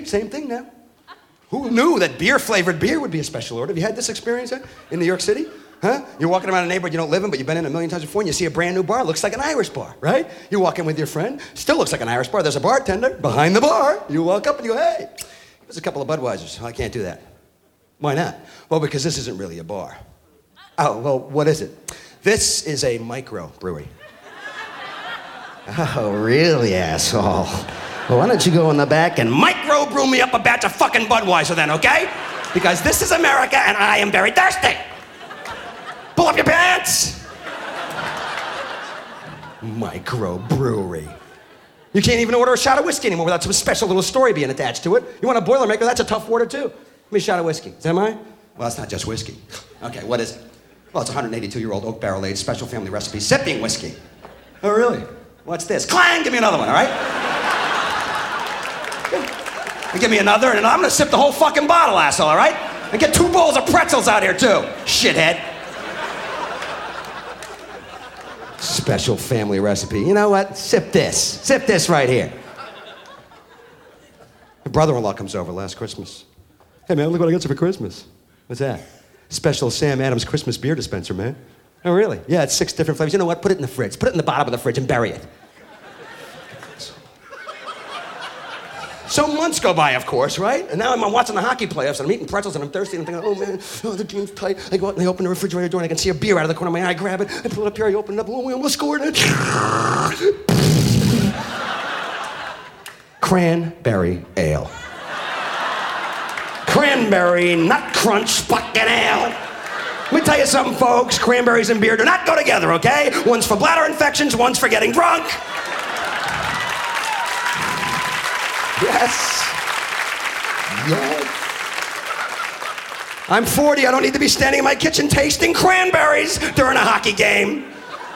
same thing now. Who knew that beer-flavored beer would be a special order? Have you had this experience in New York City? Huh? You're walking around a neighborhood you don't live in, but you've been in a million times before, and you see a brand new bar. Looks like an Irish bar, right? You walk in with your friend. Still looks like an Irish bar. There's a bartender behind the bar. You walk up and you go, hey, there's a couple of Budweisers. I can't do that. Why not? Well, because this isn't really a bar. Oh, well, what is it? This is a microbrewery. Oh, really, asshole? Well, why don't you go in the back and microbrew me up a batch of fucking Budweiser then, okay? Because this is America and I am very thirsty. Pull up your pants. Microbrewery. You can't even order a shot of whiskey anymore without some special little story being attached to it. You want a Boilermaker? That's a tough order too. Give me a shot of whiskey. Is that mine? Well, it's not just whiskey. Okay, what is it? Well, it's a 182-year-old oak barrel-aged special family recipe sipping whiskey. Oh, really? What's this? Clang! Give me another one, all right? And give me another, and I'm gonna sip the whole fucking bottle, asshole, all right? And get 2 bowls of pretzels out here, too, shithead. Special family recipe. You know what? Sip this. Sip this right here. My brother-in-law comes over last Christmas. Hey, man, look what I got you for Christmas. What's that? Special Sam Adams Christmas beer dispenser, man. Oh, really? Yeah, it's 6 different flavors. You know what? Put it in the fridge. Put it in the bottom of the fridge and bury it. So months go by, of course, right? And now I'm watching the hockey playoffs, and I'm eating pretzels, and I'm thirsty, and I'm thinking, oh, man, oh, the game's tight. I go out and I open the refrigerator door, and I can see a beer out of the corner of my eye. I grab it, I pull it up here, I open it up, oh, we almost scored it. Cranberry ale. Cranberry nut crunch fucking ale. Let me tell you something, folks. Cranberries and beer do not go together, okay? One's for bladder infections, one's for getting drunk. Yes. Yes. I'm 40. I don't need to be standing in my kitchen tasting cranberries during a hockey game.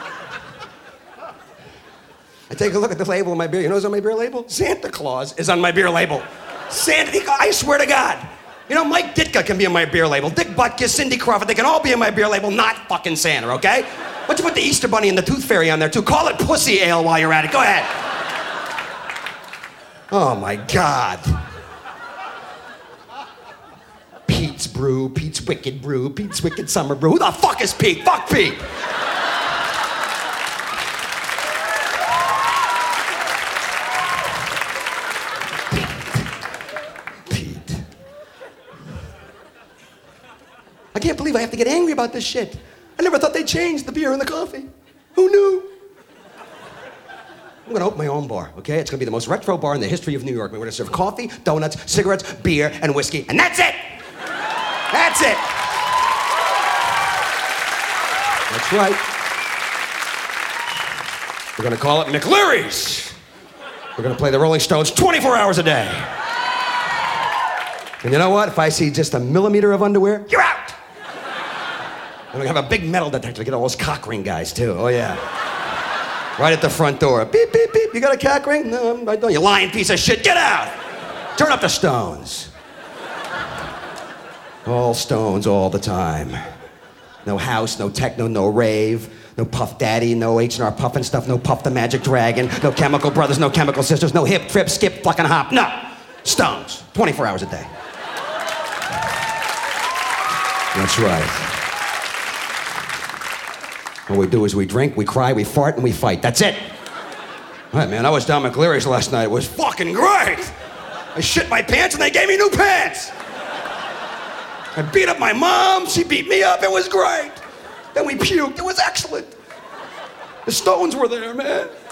I take a look at the label of my beer. You know what's on my beer label? Santa Claus is on my beer label. I swear to God. You know, Mike Ditka can be on my beer label. Dick Butkus, Cindy Crawford, they can all be on my beer label, not fucking Santa, okay? Why don't you put the Easter Bunny and the Tooth Fairy on there, too? Call it Pussy Ale while you're at it. Go ahead. Oh, my God. Pete's Brew, Pete's Wicked Brew, Pete's Wicked Summer Brew. Who the fuck is Pete? Fuck Pete. Pete. I can't believe I have to get angry about this shit. I never thought they'd change the beer and the coffee. Who knew? I'm gonna open my own bar, okay? It's gonna be the most retro bar in the history of New York. We're gonna serve coffee, donuts, cigarettes, beer, and whiskey, and that's it! That's it! That's right. We're gonna call it McLeary's. We're gonna play the Rolling Stones 24 hours a day. And you know what? If I see just a millimeter of underwear, you're out! And we have a big metal detector to get all those cock ring guys, too. Oh, yeah. Right at the front door. Beep, beep, beep. You got a cock ring? No, I don't. You lying piece of shit. Get out! Turn up the Stones. All Stones all the time. No house, no techno, no rave. No Puff Daddy, no H&R Puffin' stuff, no Puff the Magic Dragon, no Chemical Brothers, no Chemical Sisters, no hip, trip, skip, fucking hop. No. Stones. 24 hours a day. That's right. What we do is we drink, we cry, we fart, and we fight. That's it. All right, man, I was down McLeary's last night. It was fucking great. I shit my pants and they gave me new pants. I beat up my mom. She beat me up. It was great. Then we puked. It was excellent. The Stones were there, man.